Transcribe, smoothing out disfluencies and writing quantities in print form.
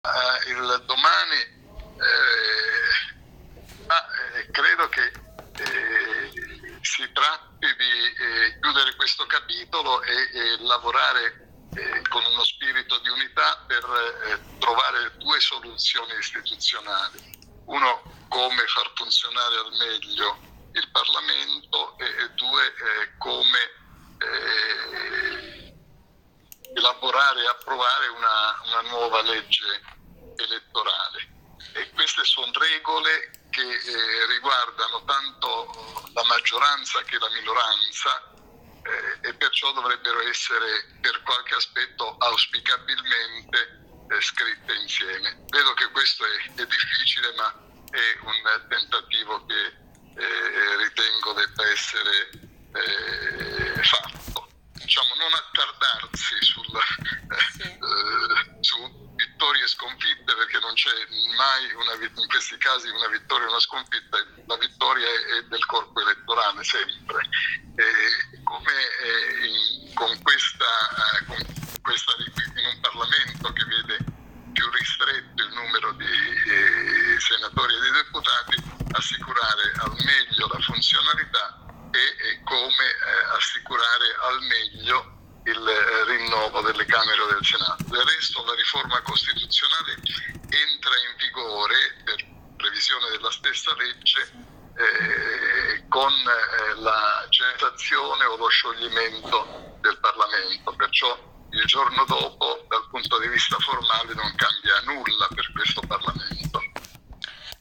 il domani, ma credo che si tratti di chiudere questo capitolo e lavorare con uno spirito di unità per trovare due soluzioni istituzionali. Uno, come far funzionare al meglio il Parlamento, e due, come elaborare e approvare una nuova legge elettorale. E queste sono regole che riguardano tanto la maggioranza che la minoranza, e perciò dovrebbero essere per qualche aspetto auspicabilmente scritte insieme. Vedo che questo è difficile, ma è un tentativo che ritengo debba essere fatto. Diciamo, non attardarsi su vittorie e sconfitte, perché non c'è mai in questi casi una vittoria e una sconfitta. La vittoria è del corpo elettorale sempre. Con questa in un Parlamento che vede più ristretto il numero di senatori e di deputati, assicurare al meglio la funzionalità e come assicurare al meglio il rinnovo delle Camere o del Senato. Del resto la riforma costituzionale entra in vigore, per previsione della stessa legge, con la cessazione o lo scioglimento del Parlamento, perciò il giorno dopo dal punto di vista formale non cambia nulla per questo Parlamento.